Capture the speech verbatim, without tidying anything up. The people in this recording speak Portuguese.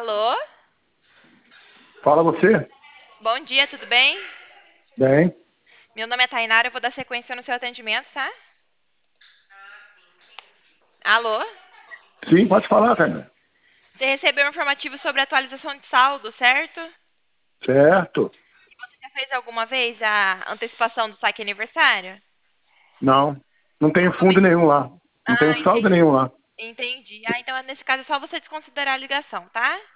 Alô? Fala você. Bom dia, tudo bem? Bem, Meu nome é Tainara, eu vou dar sequência no seu atendimento, tá? Alô? sim, pode falar, Fernanda. Você recebeu um informativo sobre a atualização de saldo, certo? Certo? Você já fez alguma vez a antecipação do saque aniversário? Não, não tenho Como é? fundo nenhum lá. Não tenho Ah, saldo entendi. nenhum lá. Entendi. Ah, então nesse caso é só você desconsiderar a ligação, tá?